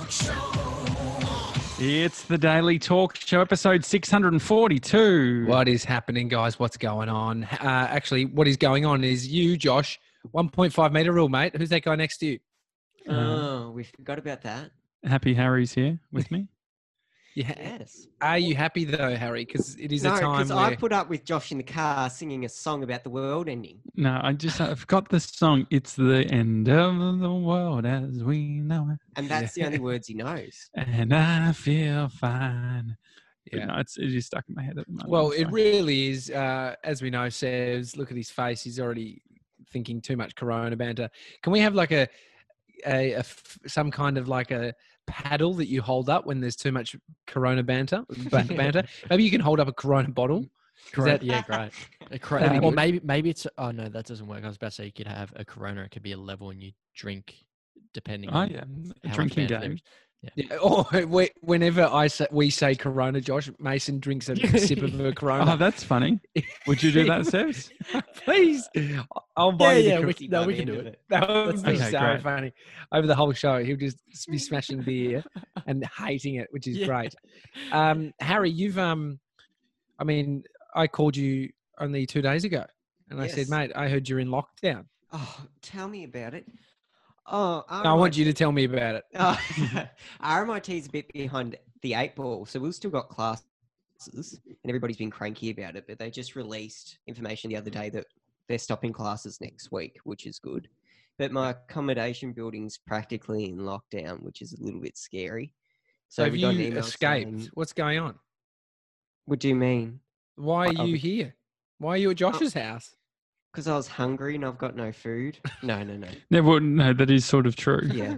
It's the Daily Talk Show, episode 642. What is happening, guys? What's going on? Actually, what is going on is you, Josh, 1.5 meter rule, mate. Who's that guy next to you? We forgot about that. Happy Harry's here with me. Yeah. Yes. Are you happy though, Harry? Because it is a time because where I put up with Josh in the car singing a song about the world ending. No, I've got the song. It's the end of the world as we know it. And that's the only words he knows. And I feel fine. But Yeah. no, it is stuck in my head at the moment. well, I'm it sorry. really is. As we know, says, look at his face. He's already thinking too much Corona banter. Can we have like some kind of like a paddle that you hold up when there's too much Corona banter? Maybe you can hold up a Corona bottle. Correct. that- Yeah, great. That'd be Or good. maybe it's. Oh no, that doesn't work. I was about to say you could have a Corona. It could be a level, and you drink depending. Oh, on yeah. A how much drinking banter there game. is. Yeah. Or whenever we say Corona, Josh, Mason drinks a sip of a Corona. Oh, that's funny. Would you do that, Sebs? Please, I'll buy you. Yeah, the we Corona. can, no, we the can end do of it. it. That would That's be okay, so great. funny. Over the whole show, he'll just be smashing beer and hating it, which is Yeah. great. Harry, you've I mean, I called you only 2 days ago, and I said, Yes. mate, I heard you're in lockdown. Oh, tell me about it. Oh, I want you to tell me about it. Oh, RMIT's a bit behind the 8 ball, so we've still got classes, and everybody's been cranky about it. But they just released information the other day that they're stopping classes next week, which is good. But my accommodation building's practically in lockdown, which is a little bit scary. So have we got an you email escaped? saying- What's going on? What do you mean? Why are I'll you be- here? Why are you at Josh's house? Because I was hungry and I've got no food. No. No, that is sort of true. Yeah.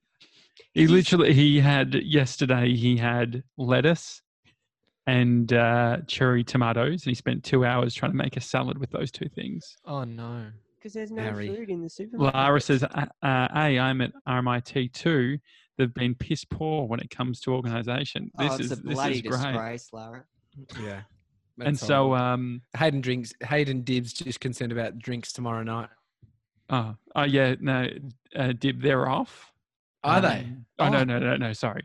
Yesterday he had lettuce and cherry tomatoes, and he spent 2 hours trying to make a salad with those two things. Oh no. Because there's no Harry. food in the supermarket. Lara says, I'm at RMIT too. They've been piss poor when it comes to organisation. Oh, This it's a is bloody great. disgrace, Lara. Yeah. And so, Hayden Dibbs just concerned about drinks tomorrow night. Dib, they're off. Are they? Oh, Oh. no. Sorry.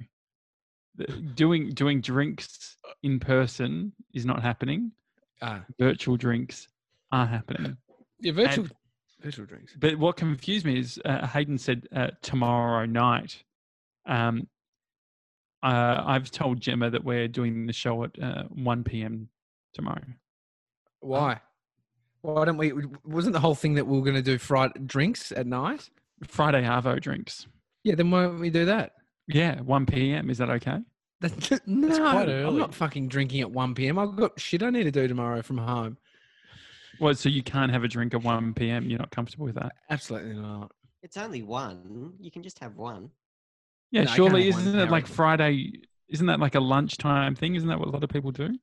Doing drinks in person is not happening. Virtual drinks are happening. Yeah, virtual drinks. But what confused me is Hayden said tomorrow night. I've told Gemma that we're doing the show at 1 p.m. tomorrow. Why? Why don't we? Wasn't the whole thing that we were going to do Friday drinks at night? Friday Arvo drinks. Yeah, then why don't we do that? Yeah, 1 p.m. Is that okay? No, quite I'm early. not fucking drinking at 1 p.m. I've got shit I need to do tomorrow from home. Well, so you can't have a drink at 1 p.m. You're not comfortable with that? Absolutely not. It's only one. You can just have one. Yeah, No, I surely can't have isn't one it like Harry. Friday? Isn't that like a lunchtime thing? Isn't that what a lot of people do?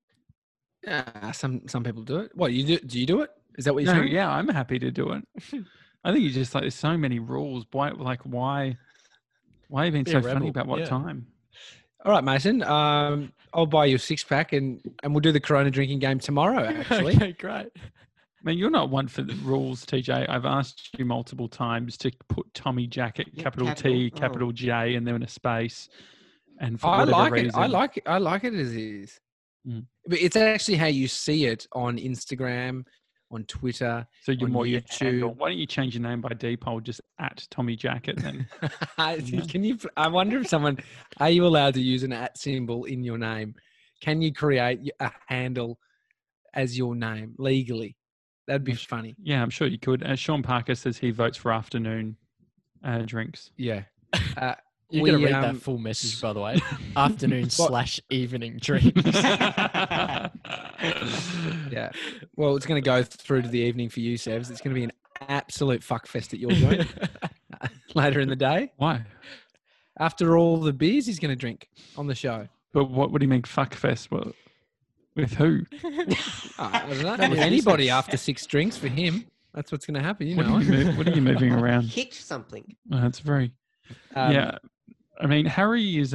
Some people do it. What you do? Do you do it? Is that what you're No, saying? yeah, I'm happy to do it. I think you just like there's so many rules. Why are you being Be so a funny rebel, about what yeah. time? All right, Mason. I'll buy you a 6-pack and we'll do the Corona drinking game tomorrow. Actually, Okay, great. I mean, you're not one for the rules, TJ. I've asked you multiple times to put Tommy Jacket, Yeah, capital T, capital. capital Oh. J, and then a space. And for I whatever like reason, it. I like it as is. Mm. But it's actually how you see it on Instagram, on Twitter. So you're on more your YouTube. handle. Why don't you change your name by default just at Tommy Jacket then? Can you? I wonder if someone. Are you allowed to use an @ symbol in your name? Can you create a handle as your name legally? That'd be funny. Yeah, I'm sure you could. Sean Parker says he votes for afternoon drinks. Yeah. You're going We, to read that full message, by the way. Afternoon/evening drinks. Yeah. Well, it's going to go through to the evening for you, Sevs. It's going to be an absolute fuckfest at your joint later in the day. Why? After all the beers he's going to drink on the show. But what would he make fuckfest? Well, with who? I don't know. None of With your anybody business. after 6 drinks for him. That's what's going to happen. You What know are it. what are you moving around? Hit something. That's very Um, yeah. I mean, Harry is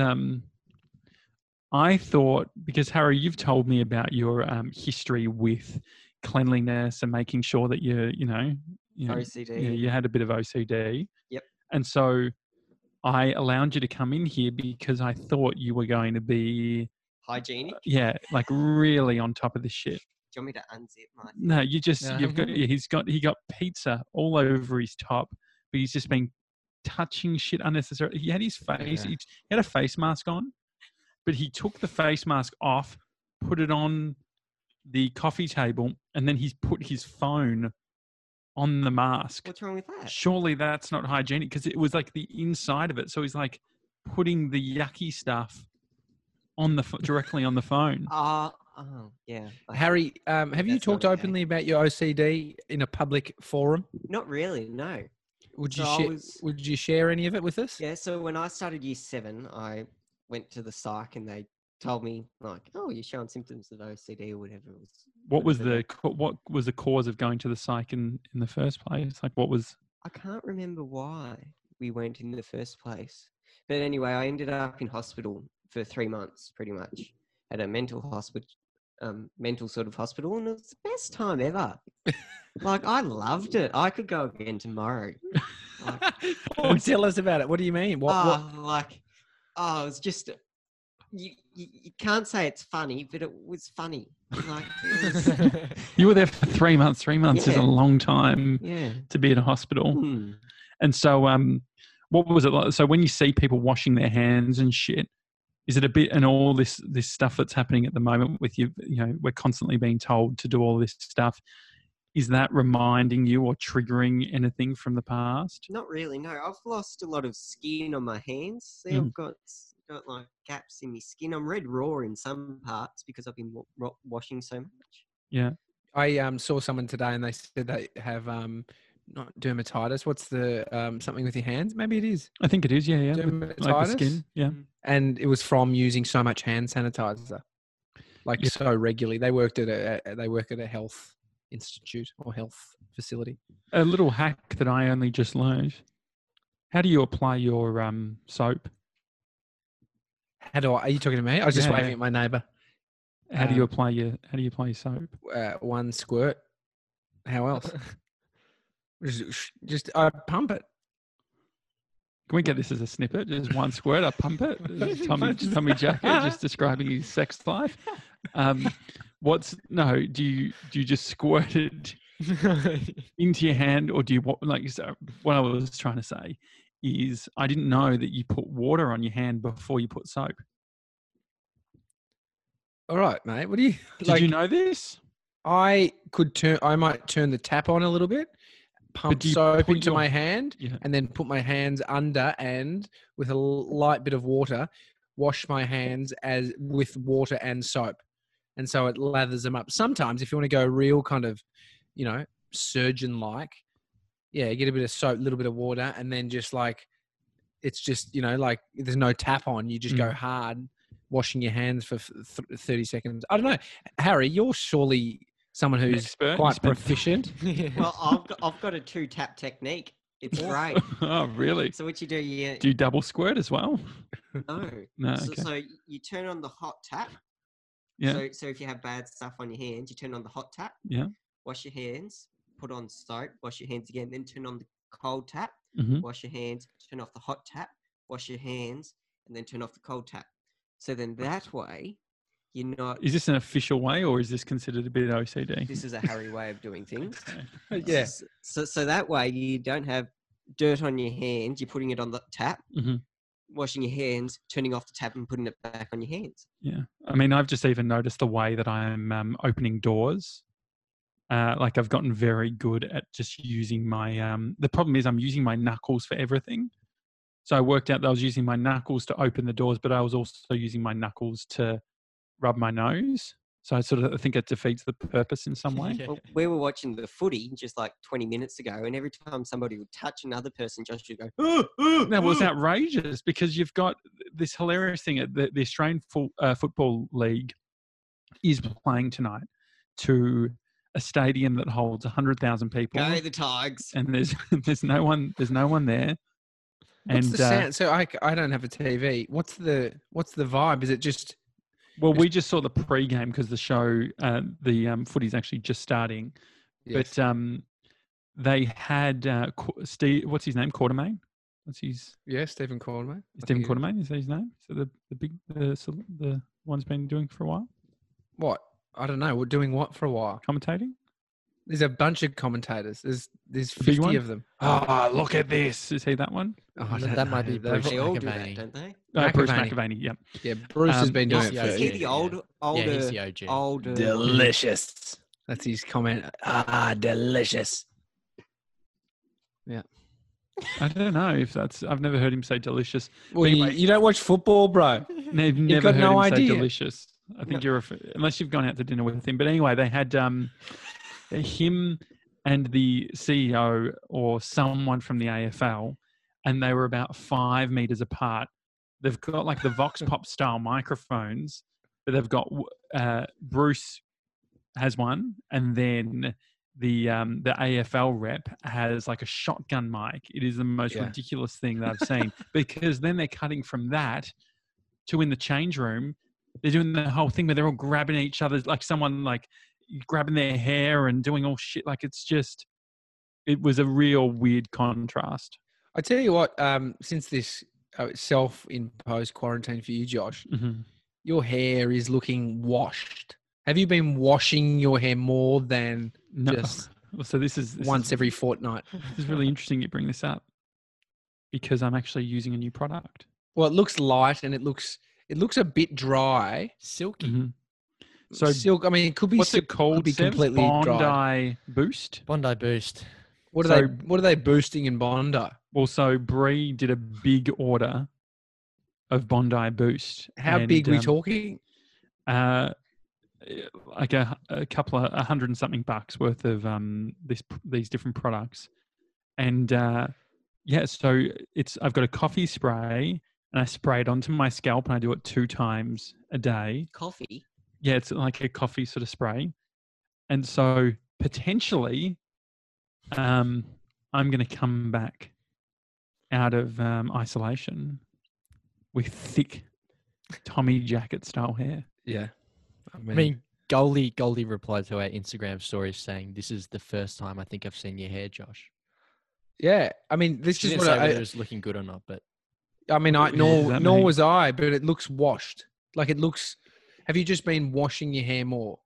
I thought, because Harry, you've told me about your history with cleanliness and making sure that you know, OCD. you had a bit of OCD. Yep. And so I allowed you to come in here because I thought you were going to be, Hygienic. like really on top of this shit. Do you want me to unzip my? No, you've got, No. he got pizza all over his top, but he's just been touching shit unnecessarily. He had his face, Yeah. he had a face mask on, but he took the face mask off, put it on the coffee table, and then he's put his phone on the mask. What's wrong with that? Surely that's not hygienic because it was like the inside of it. So he's like putting the yucky stuff on the directly on the phone. Oh, yeah. Harry, have you That's not talked okay. openly about your OCD in a public forum? Not really. No. Would you So I share? was- Would you share any of it with us? Yeah. So when I started year 7, I went to the psych and they told me like, "Oh, you're showing symptoms of OCD or whatever it was." What was whatever what was the cause of going to the psych in the first place? Like what was? I can't remember why we went in the first place. But anyway, I ended up in hospital for 3 months, pretty much, at a mental hospital, mental sort of hospital, and it was the best time ever. Like, I loved it. I could go again tomorrow. Like, Oh, tell us about it. What do you mean? What? it was just. You can't say it's funny, but it was funny. Like, it was, You were there for 3 months. 3 months is a Yeah. long time yeah. to be in a hospital. Hmm. And so, what was it like? So when you see people washing their hands and shit, is it a bit, and all this stuff that's happening at the moment with you, we're constantly being told to do all this stuff. Is that reminding you or triggering anything from the past? Not really. No, I've lost a lot of skin on my hands. See, Mm. I've got like gaps in my skin. I'm red raw in some parts because I've been washing so much. Yeah. I saw someone today and they said they have not dermatitis. What's the something with your hands? Maybe it is I think it is. Yeah. Yeah. Like the dermatitis. skin. Yeah. And it was from using so much hand sanitizer, like Yeah. so regularly. They work at a health institute or health facility. A little hack that I only just learned. How do you apply your soap? Are you talking to me? I was just Yeah, waving yeah. at my neighbour. How do you apply your soap? One squirt. How else? just I pump it. Can we get this as a snippet? Just one squirt, I pump it. Tommy Jacket just describing his sex life. Do you just squirt it into your hand, or do you what I was trying to say is I didn't know that you put water on your hand before you put soap. All right, mate. What do you? Did you know this? I might turn the tap on a little bit, pump do you soap put into your- my hand, Yeah. and then put my hands under and with a light bit of water, wash my hands with water and soap, and so it lathers them up. Sometimes, if you want to go real kind of, surgeon-like, yeah, get a bit of soap, a little bit of water, and then just like, it's just like there's no tap on. You just go hard, washing your hands for 30 seconds. I don't know, Harry. You're surely someone who's Expert, you quite spent- proficient. Well, I've got a 2-tap technique. It's great. Oh, really? So what you do, Do you double squirt as well? no. No. So, Okay. so you turn on the hot tap. Yeah. So if you have bad stuff on your hands, you turn on the hot tap. Yeah. Wash your hands. Put on soap. Wash your hands again. Then turn on the cold tap. Mhm. Wash your hands. Turn off the hot tap. Wash your hands, and then turn off the cold tap. So then that way, you're not. Is this an official way, or is this considered a bit OCD? This is a Harry way of doing things. Okay. Yeah. So that way you don't have dirt on your hands. You're putting it on the tap, Mhm. washing your hands, turning off the tap, and putting it back on your hands. Yeah. I mean, I've just even noticed the way that I'm opening doors. Like I've gotten very good at just using my. The problem is I'm using my knuckles for everything. So I worked out that I was using my knuckles to open the doors, but I was also using my knuckles to rub my nose. So I think it defeats the purpose in some way. Yeah. Well, we were watching the footy just like 20 minutes ago, and every time somebody would touch another person, Josh would go, No, well, it's outrageous because you've got this hilarious thing. The Australian Football League is playing tonight to a stadium that holds 100,000 people, Go the Tigers. and there's no one there. What's And the sound? So I don't have a TV. What's the vibe? Is it just well, we just saw the pre-game because the show, the footy's actually just starting. yes. But they had Steve, what's his name, Quartermain. What's his Yeah, Stephen Quartermain. Stephen Quartermain? Is that his name? So the one's been doing for a while, What? I don't know. We're doing what for a while? commentating. There's a bunch of commentators. There's The big 50 one? of them. Oh, look at this! Is he that one? Oh, I That- don't that might know. be They've- Bruce They all do that, McAvaney. don't they? Bruce McAvaney. McAvaney. Yep. Yeah, Bruce has been doing he's it the for Is he the older, he's the OG. older? delicious. That's his comment. Delicious. I don't know if that's. I've never heard him say delicious. Well, Anyway. you don't watch football, bro. They've never got heard no him say idea. delicious. I think you're unless you've gone out to dinner with him. But anyway, they had him and the CEO or someone from the AFL, and they were about 5 meters apart. They've got like the Vox Pop style microphones, but they've got Bruce has one, and then the AFL rep has like a shotgun mic. It is the most Yeah. ridiculous thing that I've seen because then they're cutting from that to in the change room. They're doing the whole thing where they're all grabbing each other, like someone like grabbing their hair and doing all shit. Like it was a real weird contrast. I tell you what, since this self-imposed quarantine for you, Josh, Mm-hmm. your hair is looking washed. Have you been washing your hair more than No. just So this is once every fortnight? This is really interesting you bring this up because I'm actually using a new product. Well, it looks light and it looks a bit dry. Silky. Mhm. So Silk. I mean, it could be. what's silk, it called? Could be Sev? completely Bondi dry. Boost. Bondi Boost. What are So- What are they boosting in Bondi? Well, so Bree did a big order of Bondi Boost. How and, big we talking? Like a couple of $100 and something bucks worth of these different products, and so I've got a coffee spray and I spray it onto my scalp and I do it 2 times a day. Coffee. Yeah, it's like a coffee sort of spray, and so potentially, I'm going to come back out of isolation with thick Tommy jacket style hair. Yeah. I mean, Goldie replied to our Instagram story saying, "This is the first time I think I've seen your hair, Josh." yeah. I mean, this She is didn't what say whether I. it was looking good or not, but I mean, What does nor that nor mean? was I, but it looks washed. Like it looks. Have you just been washing your hair more?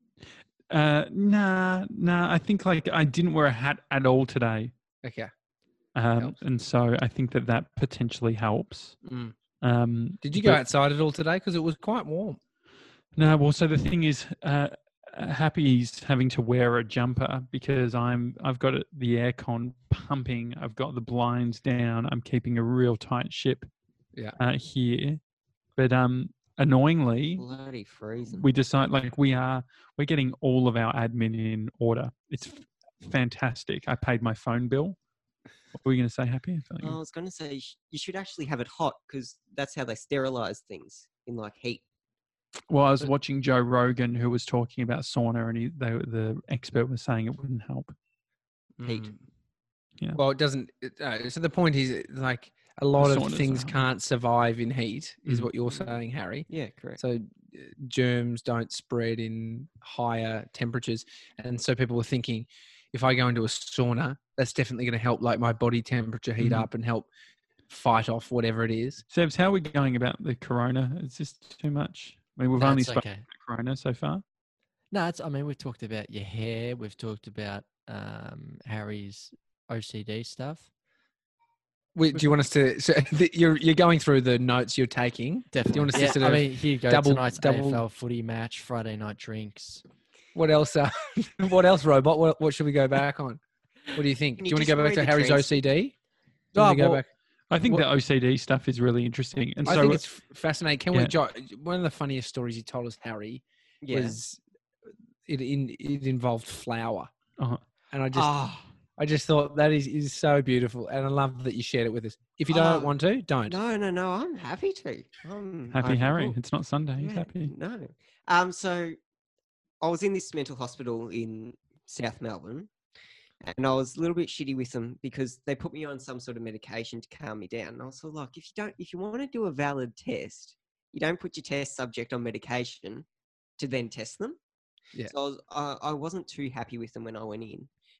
Nah. I think like I didn't wear a hat at all today, Okay. and so I think that potentially helps. Mm. Did you go but- outside at all today? Because it was quite warm. No, well, so the thing is, Happy's having to wear a jumper because I've got the aircon pumping. I've got the blinds down. I'm keeping a real tight ship. Yeah. Here, but annoyingly, Bloody freezing. we decide like we're getting all of our admin in order. It's fantastic. I paid my phone bill. What were you going to say, Happy? I feel like I was going to say you should actually have it hot because that's how they sterilize things in like heat. Well, I was watching Joe Rogan who was talking about sauna, and the expert was saying it wouldn't help. Heat. Mm. Yeah. Well, it doesn't. So the point is, like, a lot of saunas things are- can't survive in heat, is Mm. what you're saying, Harry. Yeah, correct. So germs don't spread in higher temperatures, and so people were thinking, if I go into a sauna, that's definitely going to help, like my body temperature heat Mhm. up and help fight off whatever it is. Sebs, how are we going about the corona? Is this too much? I mean, we've only that's spoken okay. about corona so far. No, I mean, we've talked about your hair. We've talked about Harry's OCD stuff. Do you want us to? So you're going through the notes you're taking. Definitely. want us to Yeah, sort I of mean, here you go. double- Tonight's double- AFL footy match, Friday night drinks. What else? What else, Robot? What should we go back on? What do you think? Can Do you you want to just go back read to the Harry's OCD? Do you Oh, want to go well, back? I think What- the OCD stuff is really interesting. And I so think it's fascinating. Can we? Yeah. One of the funniest stories he told us, Harry, Yeah. was it involved flour, uh, and Ah, I just thought that is so beautiful, and I love that you shared it with us. If you don't Oh, want to, don't. no. I'm happy to. Happy Harry. Cool. It's not Sunday. He's Yeah, happy. No. So I was in this mental hospital in South Melbourne, and I was a little bit shitty with them because they put me on some sort of medication to calm me down. And I was sort of like, if you want to do a valid test, you don't put your test subject on medication to then test them. Yeah. So I wasn't too happy with them when I went in.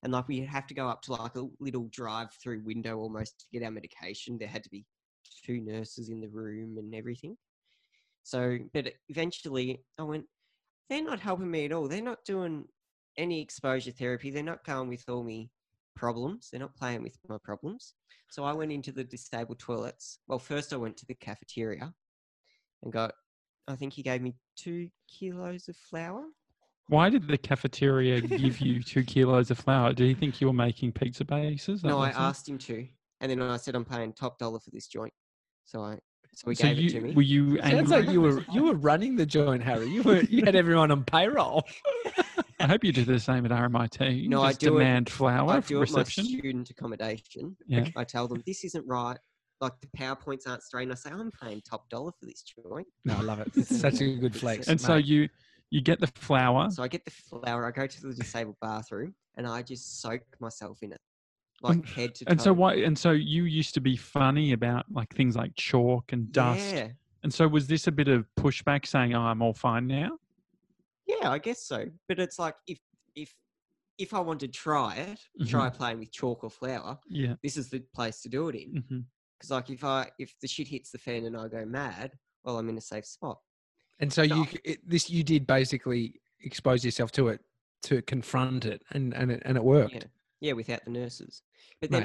And like we'd have to go up to like a little drive-through window almost to get our medication. There had to be 2 nurses in the room and everything. So, but eventually I went, they're not helping me at all. They're not doing any exposure therapy. They're not going with all my problems. They're not playing with my problems. So I went into the disabled toilets. Well, first I went to the cafeteria and I think he gave me 2 kilos of flour. Why did the cafeteria give you 2 kilos of flour? Did he think you were making pizza bases? No, I asked him to. And then I said, I'm paying top dollar for this joint. So he gave it to me. Were you Sounds angry? like you were running the joint, Harry. You had everyone on payroll. I hope you do the same at RMIT. No, I Just do it- demand flour I for do it my reception. student accommodation. Yeah. I tell them, this isn't right. Like the PowerPoints aren't straight. And I say, I'm paying top dollar for this joint. No, I love it. It's such a good flex. And so mate. you get the flour. So I get the flour. I go to the disabled bathroom and I just soak myself in it. Like head to toe. And so why? And so you used to be funny about like things like chalk and dust. Yeah. And so was this a bit of pushback saying, "Oh, I'm all fine now"? Yeah, I guess so. But it's like if I want to try it, try playing with chalk or flour, Yeah. this is the place to do it in. Hmm. Because like if the shit hits the fan and I go mad, well, I'm in a safe spot. And so No. you did basically expose yourself to it, to confront it, and it worked. Yeah, yeah, without the nurses. But then Mate.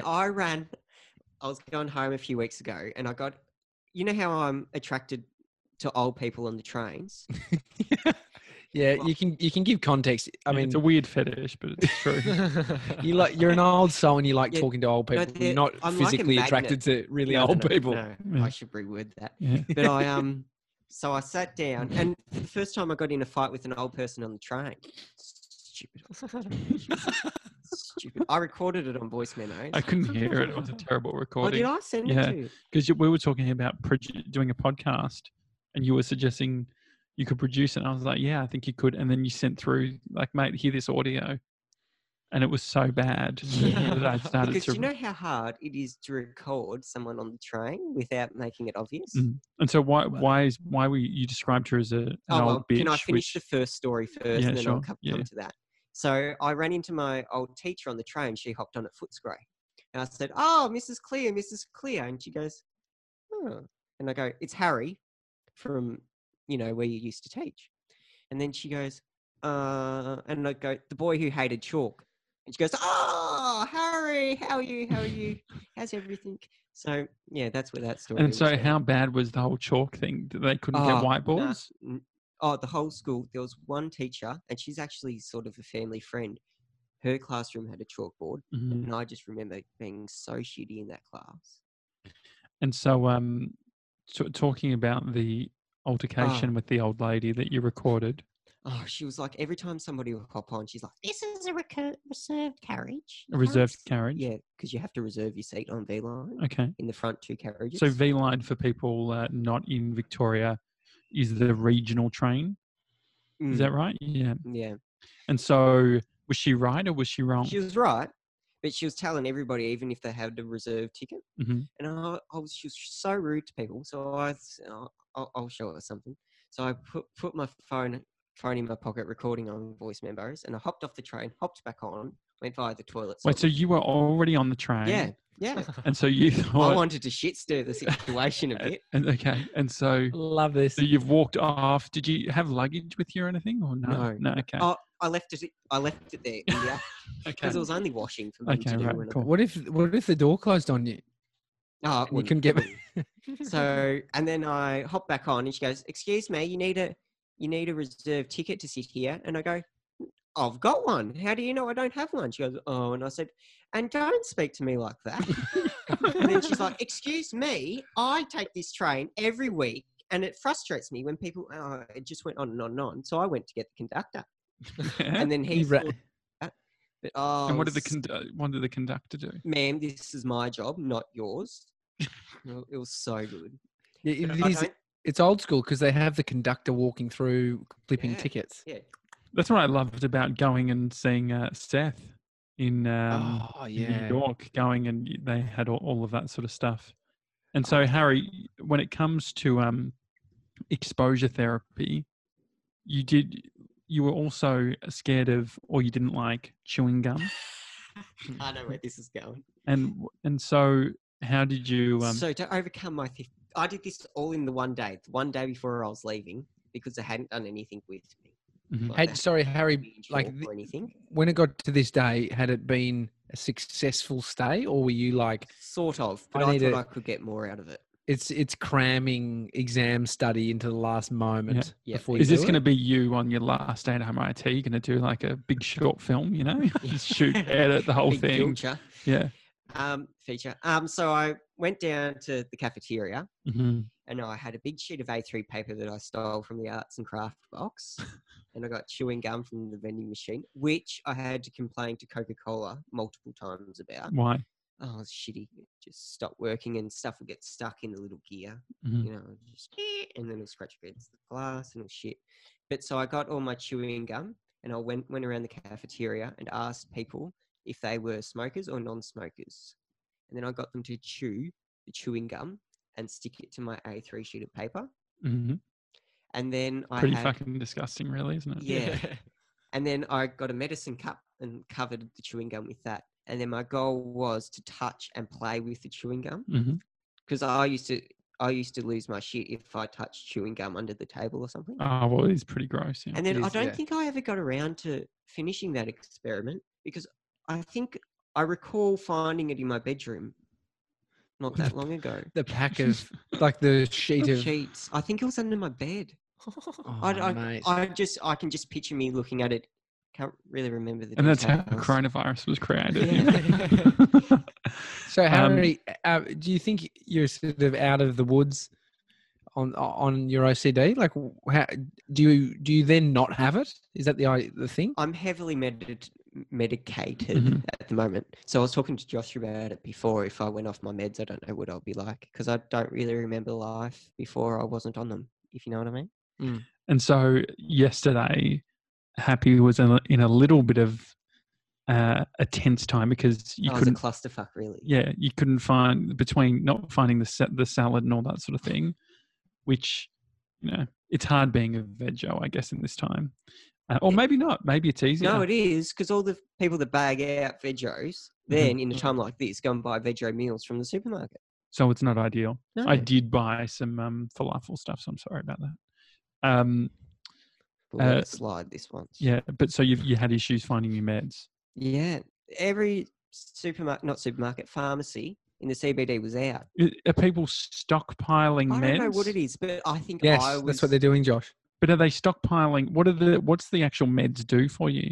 I was going home a few weeks ago, and I got, you know how I'm attracted to old people on the trains. Yeah, Well- you can give context. I mean, it's a weird fetish, but it's true. you're an old soul and you like Yeah, talking to old no, people. they're- You're not I'm like a physically attracted to really old people. No, Yeah. I should reword that. Yeah. But I so I sat down, and for the first time I got in a fight with an old person on the train. Stupid. Stupid. I recorded it on voice memos. I couldn't hear it. It was a terrible Oh, recording. did I send Yeah. it to you? Because we were talking about doing a podcast, and you were suggesting you could produce it. And I was like, yeah, I think you could. And then you sent through, like, mate, hear this audio. And it was so bad that I started Because to. you know how hard it is to record someone on the train without making it obvious? Mm. And so why were you described her as an old bitch? Can I finish which, the first story first, Yeah, and then sure. I'll come Yeah. to that. So I ran into my old teacher on the train. She hopped on at Footscray. And I said, "Oh, Mrs. Clear, Mrs. Clear." And she goes, "Oh." And I go, "It's Harry from, where you used to teach." And then she goes, and I go, "The boy who hated chalk." And she goes, "Oh, Harry, how are you? How are you? How's everything?" So, yeah, that's where that story and so was. how bad was the whole chalk thing? That they couldn't get Oh, whiteboards? The whole school, there was one teacher, and she's actually sort of a family friend. Her classroom had a chalkboard, Mhm. and I just remember being so shitty in that class. And so, talking about the altercation with the old lady that you recorded. Oh, she was like, every time somebody would hop on, she's like, "This is a reserved carriage." A reserved Yes. carriage? Yeah, because you have to reserve your seat on V line Okay. in the front 2 carriages. So V Line, for people not in Victoria, is the regional train. Is that right? Yeah. Yeah. And so was she right or was she wrong? She was right, but she was telling everybody, even if they had a reserved ticket. Mhm. And she was so rude to people. So I'll show her something. So I put my phone in my pocket, recording on voice memos, and I hopped off the train, hopped back on, went via the toilet. Wait, so you were already on the train? yeah, yeah. And so you I thought, wanted to shit stir the situation a bit. and okay, and so Love this. you've walked off. Did you have luggage with you or anything, or no? No. Okay. Oh, I left it there, yeah, Okay. because it was only washing for me Okay, to do. right, when I- cool. What if the door closed on you? Oh, it You wouldn't, couldn't get it wouldn't. So, and then I hop back on, and she goes, "Excuse me, you need a reserved ticket to sit here." And I go, "I've got one. How do you know I don't have one?" She goes, "Oh," and I said, "And don't speak to me like that." And then she's like, "Excuse me, I take this train every week, and it frustrates me when people." It just went on and on and on. So I went to get the conductor, and then he. You ra- saw that, but, oh, and what it did the conductor do? ma'am, this is my job, not yours. It was so good. Yeah, it I is- don't- it's old school because they have the conductor walking through flipping Yeah. tickets. Yeah. That's what I loved about going and seeing Seth in Oh, in yeah. New York. Going and they had all of that sort of stuff. And so, Harry, when it comes to exposure therapy, you were also scared of, or you didn't like chewing gum. I know where this is going. And so how did you? So to overcome my I did this all in the one day before I was leaving, because I hadn't done anything with me. Mhm. Like, I Sorry, hadn't Harry. been Like short or anything. when it got to this day, had it been a successful stay, or were you like, Sort of, but I I need thought to- I could get more out of it. it's cramming exam study into the last moment Yeah. before you Is this do going to it? be you on your last day at MIT? You're going to do like a big short film, you know? Just shoot, edit the whole Big thing. feature. Yeah. Feature. So I went down to the cafeteria, Hmm. and I had a big sheet of A3 paper that I stole from the arts and craft box. And I got chewing gum from the vending machine, which I had to complain to Coca-Cola multiple times about. Why? Oh, it's shitty. It just stopped working and stuff would get stuck in the little gear, Mhm. you know, just, and then it'll scratch against the glass and it'll shit. But so I got all my chewing gum, and I went around the cafeteria and asked people if they were smokers or non-smokers. And then I got them to chew the chewing gum and stick it to my A3 sheet of paper. Hmm. And then I Pretty had, fucking disgusting, really, isn't it? yeah. And then I got a medicine cup and covered the chewing gum with that. And then my goal was to touch and play with the chewing gum, Hmm. because I used to lose my shit if I touched chewing gum under the table or something. Oh, well, it is pretty gross. Yeah. And then It I is, don't yeah. think I ever got around to finishing that experiment, because I think I recall finding it in my bedroom not that long ago. The pack of like the sheet of Sheets. I think it was under my bed. oh, mate. I can just picture me looking at it. Can't really remember the And that's how details. coronavirus was created. Yeah. So Harry, do you think you're sort of out of the woods on your OCD? Like, how, do you then not have it? Is that the thing? I'm heavily medicated Mhm. at the moment. So I was talking to Josh about it before. If I went off my meds, I don't know what I'll be like, because I don't really remember life before I wasn't on them, if you know what I mean. And so yesterday, Happy was in a little bit of a tense time because you I was a couldn't. clusterfuck, really. Yeah, you couldn't find between not finding the salad and all that sort of thing, which, you know, it's hard being a veggie, I guess, in this time. Or maybe not. Maybe it's easier. No, it is, because all the people that bag out veggios, then in a time like this, go and buy veggie meals from the supermarket. So it's not ideal. No. I did buy some falafel stuff, so I'm sorry about that. We'll let it slide this once. Yeah, but so you had issues finding your meds. Yeah. Every pharmacy in the CBD was out. Are people stockpiling I meds? don't know what it is, but I think Yes, I was. that's what they're doing, Josh. But are they stockpiling? What's the actual meds do for you?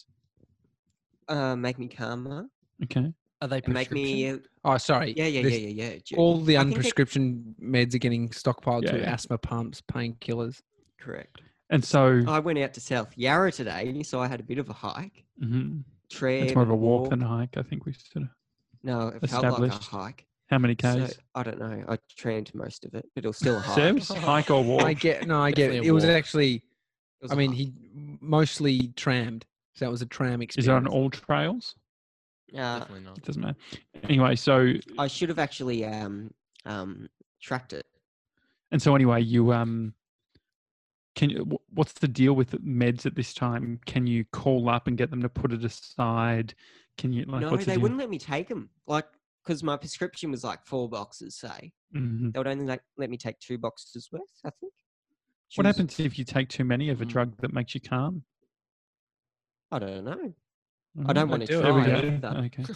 Make me calmer. Okay. Are they And make prescription? me. Oh, sorry. Yeah. All the I think they- unprescription meds are getting stockpiled to Yeah. asthma pumps, painkillers. Correct. And so I went out to South Yarra today, so I had a bit of a hike. mhm, Tread. it's more of a and walk than a hike. I think we sort of. No, it felt like a established. hike. How many So, k's? I don't know. I trained most of it, but it was still a hike. Sebs, hike or walk? I get it. Definitely a It was walk. actually, It was I a mean, hike. he mostly trammed. So that was a tram experience. Is it on all trails? Definitely not. It doesn't matter. Anyway, so I should have actually tracked it. and so anyway, you can you, what's the deal with meds at this time? Can you call up and get them to put it aside? Can you like? No, what's the they deal? wouldn't let me take them. Like, because my prescription was like 4 boxes, say. Mhm. They would only let me take 2 boxes worth, I think. What Choose- happens if you take too many of a Mm. drug that makes you calm? I don't know. Mhm. I don't don't want to do it. There we try go. it. either. Okay.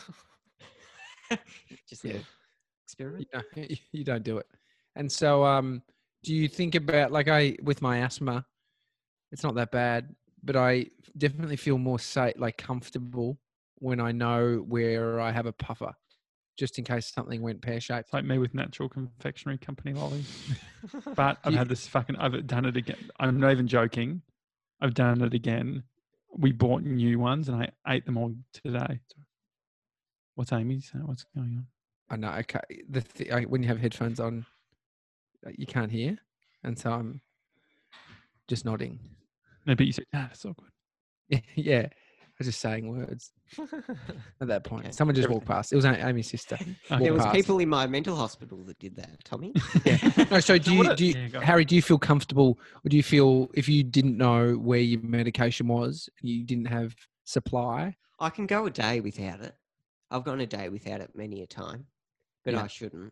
Just Yeah. a experiment. You don't do it. And so, do you think about with my asthma? It's not that bad, but I definitely feel more safe, like comfortable when I know where I have a puffer, just in case something went pear shaped. It's like me with Natural Confectionery Company lollies. But I've had this I've done it again. I'm not even joking. I've done it again. We bought new ones and I ate them all today. What's Amy's? What's going on? I know. Okay, when you have headphones on, you can't hear, and so I'm just nodding. No, but you said, that's all good. Yeah, I was just saying words at that point. Okay. Someone just walked past. It was Amy's sister. Okay. There Walked was past. people in my mental hospital that did that, Tommy. Yeah. No, so do you, Yeah, go on. Harry, do you feel comfortable, or do you feel if you didn't know where your medication was, you didn't have supply, I can go a day without it. I've gone a day without it many a time, but Yeah. I shouldn't.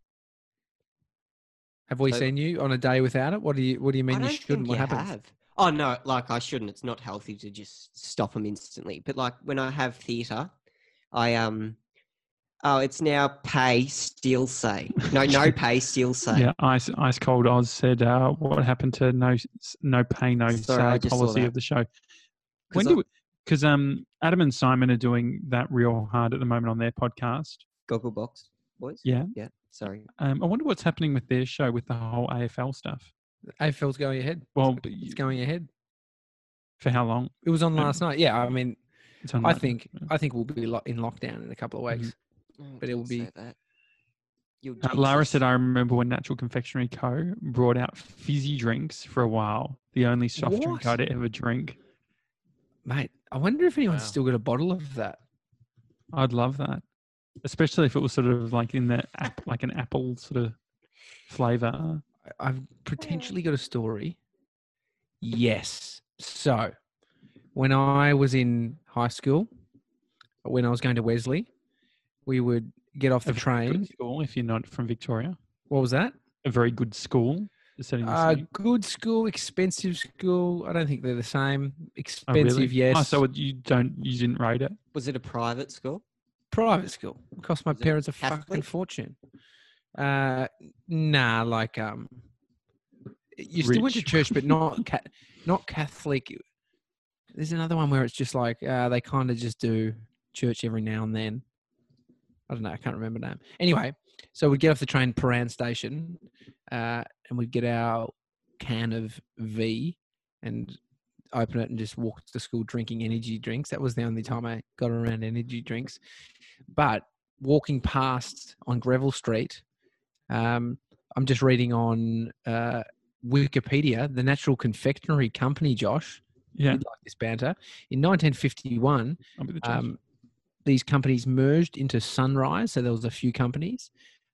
Have we So- seen you on a day without it? What do you I mean you don't shouldn't? think What you happens? have. Oh no, like I shouldn't. It's not healthy to just stop them instantly. But like when I have theatre, I Oh, it's now pay, still say. No pay, still say. Yeah, Ice Cold Oz said, "What happened to no pay, no Sorry, I say just saw policy that. of the show?" 'Cause Because Adam and Simon are doing that real hard at the moment on their podcast. Gogglebox boys. Yeah. Yeah. Sorry. I wonder what's happening with their show with the whole AFL stuff. AFL's going ahead. Well, It's going ahead. for how long? It was on last night. Yeah, I mean, It's on I right now. think we'll be in lockdown in a couple of weeks. Oh, But it will don't be- say that. You'll Lara jinx said, us. "I remember when Natural Confectionery Co. brought out fizzy drinks for a while. The only soft drink What? I'd ever drink. Mate, I wonder if anyone's Wow. still got a bottle of that. I'd love that, especially if it was sort of like in the like an apple sort of flavor." I've potentially got a story. Yes. So, when I was in high school, when I was going to Wesley, we would get off the A very good train. school, if you're not from Victoria. What was that? A very good school. Just setting the scene. Good school, expensive school. I don't think they're the same. Oh, Expensive, really? yes. Oh, so you didn't rate it? Was it a private school? Private school. It cost my Was it parents a fucking Catholic? fortune. Nah, like you still went to Rich. church, but not Catholic. There's another one where it's just like they kind of just do church every now and then. I don't know. I can't remember the name. Anyway, so we'd get off the train Paran station, and we'd get our can of V and open it and just walk to school drinking energy drinks. That was the only time I got around energy drinks. But walking past on Greville Street, I'm just reading on Wikipedia, the Natural Confectionery Company, Josh. Yeah. You'd like this banter. In 1951, I'll be the judge. these companies merged into Sunrise. So there was a few companies.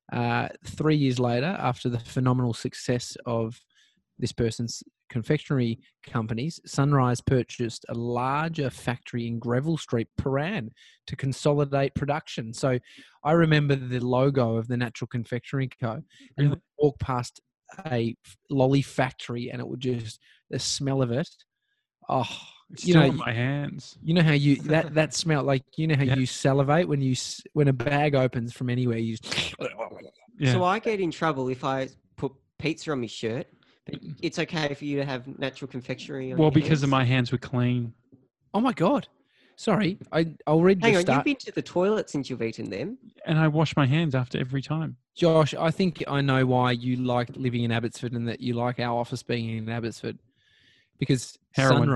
3 years later, after the phenomenal success of this person's confectionery companies, Sunrise purchased a larger factory in Greville Street, Paran, to consolidate production. So I remember the logo of the Natural Confectionery Co. And Really? we'd walk past a lolly factory and it would just, the smell of it, oh, It's you still know, in my hands. you know how you that smell, like you know how Yeah. you salivate when a bag opens from anywhere. You just, Yeah. So I get in trouble if I put pizza on my shirt, but it's okay for you to have natural confectionery on Well, your because hands? my hands were clean. oh my god! Sorry, I'll read Hang the on, start. you've been to the toilet since you've eaten them. And I wash my hands after every time. Josh, I think I know why you like living in Abbotsford and that you like our office being in Abbotsford, because Heroin.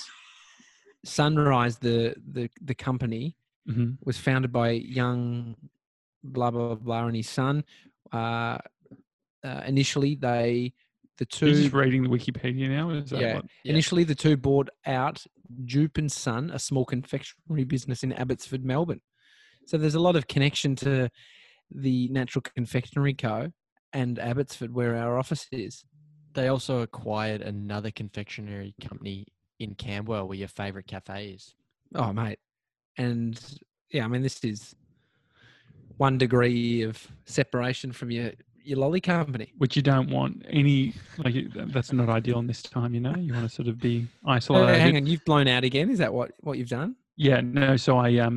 Sunrise, the company Hmm. was founded by young blah blah blah and his son. Initially, the You're two just reading the Wikipedia now? Is that Yeah. what? Yeah. Initially, the two bought out Jupe and Son, a small confectionery business in Abbotsford, Melbourne. So there's a lot of connection to the Natural Confectionery Co. and Abbotsford, where our office is. They also acquired another confectionery company in Camberwell, where your favourite cafe is. Oh, mate. And yeah, I mean, this is 1 degree of separation from your lolly company. Which you don't want any, like, that's not ideal in this time, you know? You want to sort of be isolated. Hang on, you've blown out again. Is that what you've done? Yeah, no. So I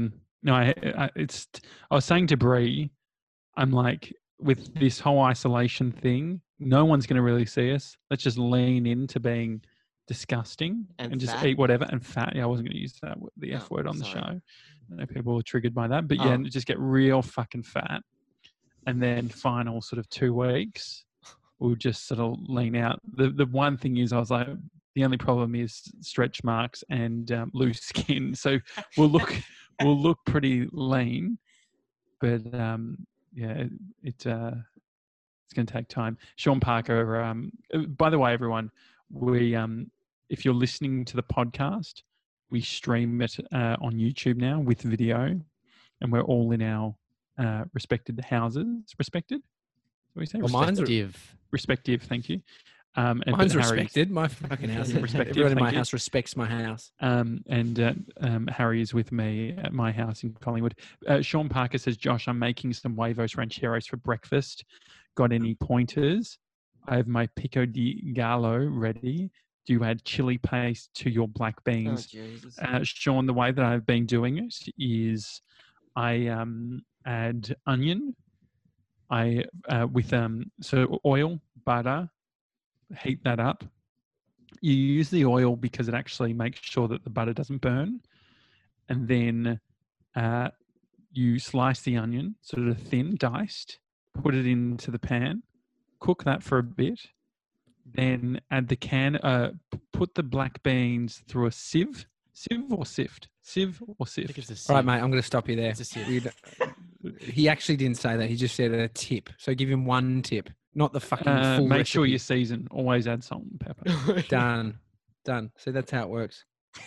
was saying to Bree, I'm like, with this whole isolation thing, no one's going to really see us. Let's just lean into being disgusting And and just fat. eat whatever. And fat. Yeah, I wasn't going to use the F Oh, word on the sorry. show. I know people are triggered by that, but yeah, Oh. just get real fucking fat. And then final sort of 2 weeks, we'll just sort of lean out. The one thing is, I was like, the only problem is stretch marks and loose skin. So we'll look pretty lean, but yeah, it's going to take time. Sean Parker. By the way, everyone, we if you're listening to the podcast, we stream it on YouTube now with video, and we're all in our respected houses. Respected? What do you say? Well, mine's Respective. Respective. Thank you. And Mine's but Harry's- respected. My fucking house. Respected, Everyone in my thank you. house respects my house. Harry is with me at my house in Collingwood. Sean Parker says, Josh, I'm making some huevos rancheros for breakfast. Got any pointers? I have my pico de gallo ready. Do you add chili paste to your black Oh, beans? Jesus. Sean, the way that I've been doing it is I add onion. I with so oil, butter, heat that up. You use the oil because it actually makes sure that the butter doesn't burn, and then you slice the onion sort of thin, diced. Put it into the pan, cook that for a bit, then add the put the black beans through a sieve. Sieve or sift? Sieve or I think sift? it's a All right, sieve. mate. I'm going to stop you there. It's a sieve. He actually didn't say that. He just said a tip. So give him one tip, not the fucking full Make sure recipe. you season. Always add salt and pepper. Done. So that's how it works.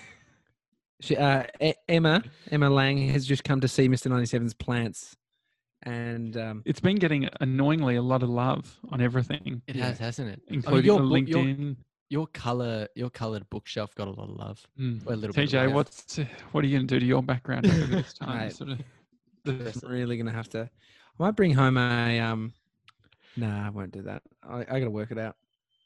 Emma Lang has just come to see Mr. 97's plants, and It's been getting annoyingly a lot of love on everything, It has, hasn't it? including your the book- your- LinkedIn. Your coloured bookshelf got a lot of love. Mm. Or a little bit of TJ, love. what are you going to do to your background over this time? Mate. Sort of, I'm really gonna have to. I might bring home a Nah, I won't do that. I got to work it out.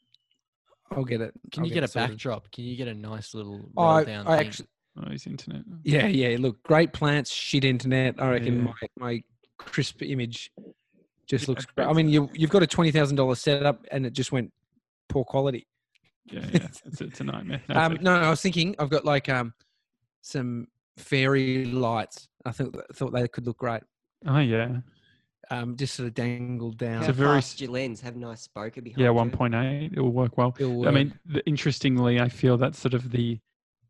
I'll get it. Can I'll you get a it sorted. backdrop? Can you get a nice little Oh, roll I down? actually, oh, his internet. yeah. Look, great plants, shit internet. I reckon Yeah. my crisp image just Yeah, looks great. I mean, you've got a $20,000 setup, and it just went poor quality. Yeah, it's a nightmare. No, it's No, I was thinking I've got like some fairy lights. I thought they could look great. oh yeah, Just sort of dangled down. How a very fast your lens? Have a nice spoker behind yeah, you. 1.8. It will work well. It'll I work. mean, interestingly, I feel that's sort of the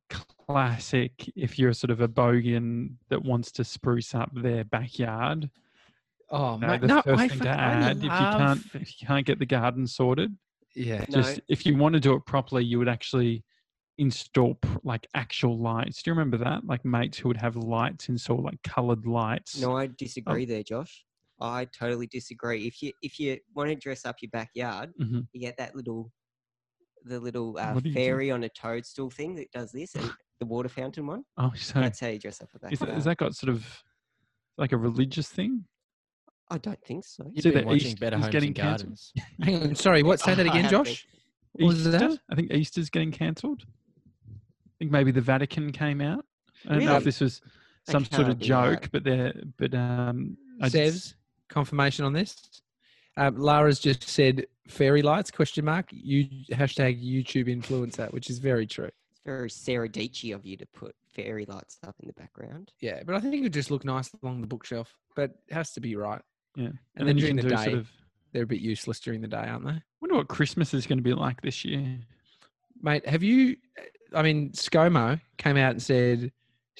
classic. If you're sort of a bogan that wants to spruce up their backyard, oh, you know, mate, the no, first I thing to fucking add love- if you can't get the garden sorted, Yeah. No. just if you want to do it properly, you would actually install like actual lights. Do you remember that? Like mates who would have lights installed, like coloured lights. No, I disagree there, Josh. I totally disagree. If you want to dress up your backyard, Mhm. you get that little What do you do? fairy on a toadstool thing that does this, and the water fountain one. Oh, so That's how you dress up a backyard. is that got sort of like a religious thing? I don't think so. You've See, been the watching East Better is Homes getting and cancelled. Gardens. Hang on, sorry. What? Say that I again, have been. Josh. What was Easter? that? I think Easter's getting cancelled. I think maybe the Vatican came out. I don't know if Really? this was They some sort of can't do that. joke, but I just- Sevs, confirmation on this. Lara's just said fairy lights ? You hashtag YouTube influencer, which is very true. It's very Sarah Dici of you to put fairy lights up in the background. Yeah, but I think it would just look nice along the bookshelf. But it has to be right. yeah. And then you during can the do day, sort of. they're a bit useless during the day, aren't they? Wonder what Christmas is going to be like this year. Mate, have you? I mean, ScoMo came out and said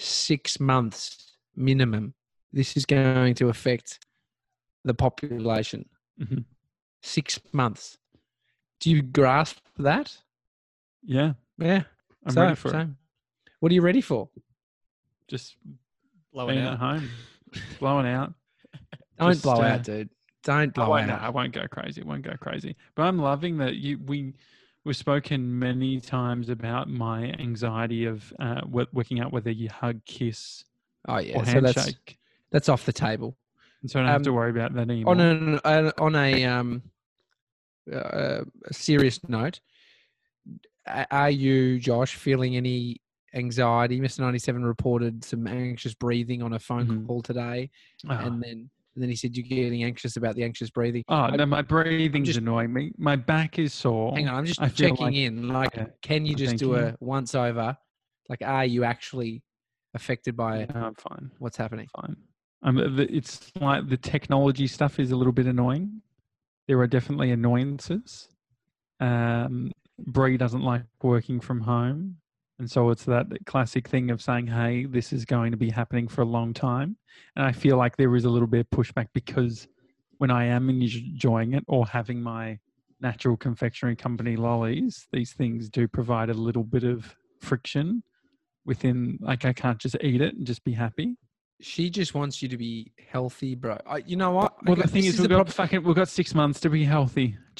6 months minimum. This is going to affect the population. Mhm. 6 months. Do you grasp that? Yeah, Yeah. I'm ready for it. same. What are you ready for? Just Blowing being out. at home, blowing out. Don't Just, blow uh, out, dude. Don't blow out. I won't go crazy. It won't go crazy. But I'm loving that we've spoken many times about my anxiety of working out whether you hug, kiss, Oh or yeah, so handshake. that's off the table. And so I don't have to um, worry about that anymore. On a serious note, are you, Josh, feeling any anxiety? Mr. 97 reported some anxious breathing on a phone Mhm. call today, Oh. and then he said you're getting anxious about the anxious breathing. Oh, no, my breathing's just- annoying me. My back is sore. Hang on, I'm just I feel checking like- in. Like, yeah, can you I'm just do thinking. a once over? Like, are you actually affected by No, I'm fine. what's happening? Fine. It's like the technology stuff is a little bit annoying. There are definitely annoyances. Bree doesn't like working from home. And so it's that classic thing of saying, hey, this is going to be happening for a long time. And I feel like there is a little bit of pushback because when I am enjoying it or having my natural confectionery company lollies, these things do provide a little bit of friction within, like I can't just eat it and just be happy. She just wants you to be healthy, bro. You know what? Well, Okay, the thing this is, the we've got 6 months to be healthy.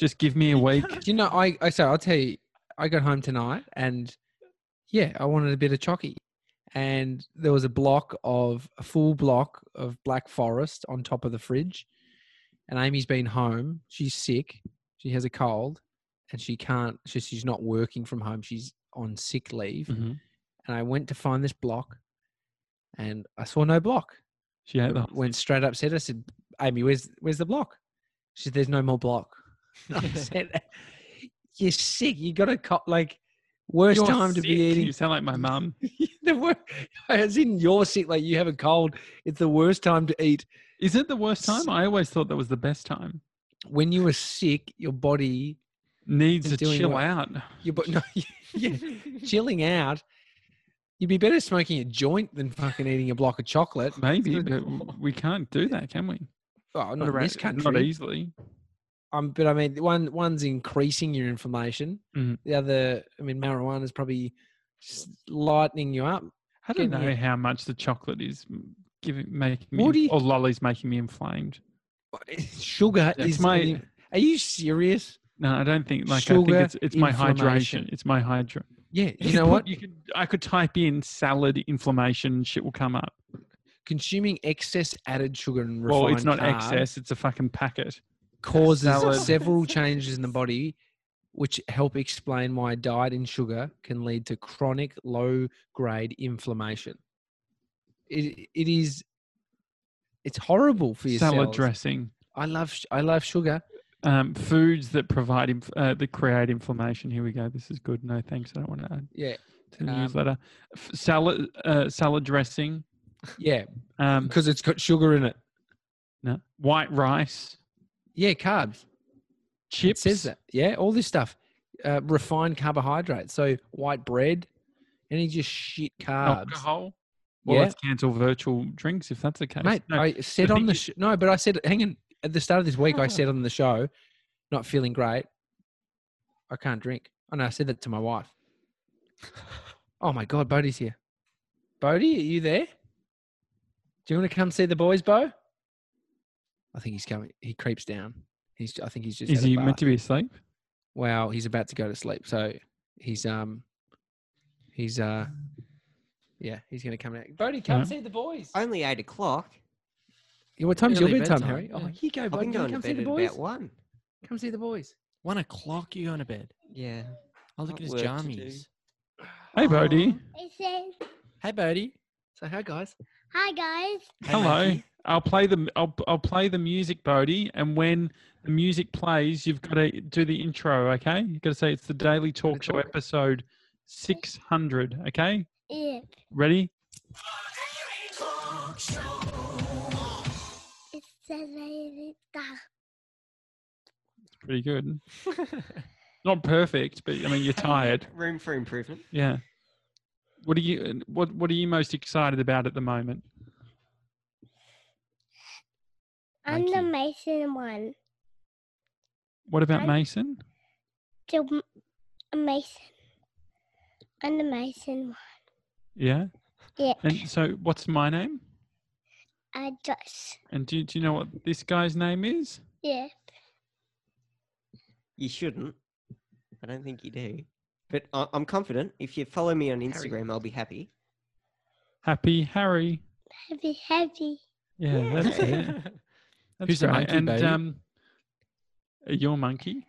Just give me a week. Do you know? I'll tell you. I got home tonight, and yeah, I wanted a bit of chocky, and there was a full block of Black Forest on top of the fridge, and Amy's been home. She's sick. She has a cold, and she can't. She's not working from home. She's on sick leave, Mhm. and I went to find this block, and I saw no block. She ate the Went straight upset. I said, "Amy, where's the block?" She said, "There's no more block." I said, "You're sick. You got to worst You're time to be sick. eating." You sound like my mum. As in you're sick, like you have a cold. It's the worst time to eat. Is it the worst time? I always thought that was the best time. When you were sick, your body, Needs It's to doing chill what? out. yeah, chilling out. You'd be better smoking a joint than fucking eating a block of chocolate. Maybe, It's but gonna- we can't do that, can we? Oh, not in this country. Not easily. But I mean, one's increasing your inflammation. Mhm. The other, I mean, marijuana is probably just lightening you up. I don't Getting know you- how much the chocolate is making Woody? me, or lolly's making me inflamed. Sugar It's is. my- Are you serious? No, I don't think. Like, I think Sugar it's my inflammation. hydration. It's my hydration. Yeah, you know what? I could type in salad inflammation. Shit will come up. Consuming excess added sugar and refined Well, it's not carb excess. It's a fucking packet. causes salad. several changes in the body, which help explain why a diet in sugar can lead to chronic low-grade inflammation. It's horrible for your Salad cells. dressing. I love sugar. Foods that provide that create inflammation. Here we go. This is good. No thanks. I don't want to add Yeah, to the Um, newsletter. Salad dressing. yeah, Um, because it's got sugar in it. no, white rice. Yeah, carbs. It Chips. says that. Yeah, all this stuff. Refined carbohydrates. So white bread, any just shit carbs. Alcohol. Well, Yeah. let's cancel virtual drinks if that's the case. Mate, No, I said the on thing the is- no, but I said, hang on, at the start of this week, I said on the show, not feeling great. I can't drink. Oh no, I said that to my wife. Oh my God, Bodie's here. Bodie, are you there? Do you want to come see the boys, Bo? I think he's coming. He creeps down. I think he's just. is had a he bath. meant to be asleep? Well, he's about to go to sleep, so he's yeah, he's gonna come out. Bodie, come Yeah. see the boys. Only 8 o'clock. Yeah, what time's your Early bedtime, bedtime, Harry? Oh, yeah. here you go, I've Bodie. been You wanna going to come see bed the at boys? about 1. Come see the boys. 1 o'clock, you going to bed. Yeah. Oh, look Got at his work to jammies. Hey, Bodie. It says, Hey, Bodie. So hi guys. "Hi guys." Hey, Hello. Mikey. I'll play the music, Bodie, and when the music plays, you've got to do the intro. Okay, you've got to say it's the Daily Talk Show talk. episode 600. Okay, Yeah. ready? It says right there. Pretty good. Not perfect, but I mean you're tired. Room for improvement. Yeah. What are you most excited about at the moment? I'm the Monkey. Mason one. What about I'm- Mason? Mason. I'm the Mason one. Yeah. Yeah. And so, what's my name? I just. And do you know what this guy's name is? Yeah. You shouldn't. I don't think you do. But I'm confident. If you follow me on Instagram, I'll be happy. Happy Harry. Happy. Yeah, that's it. That's Who's the great. monkey, baby? And your monkey.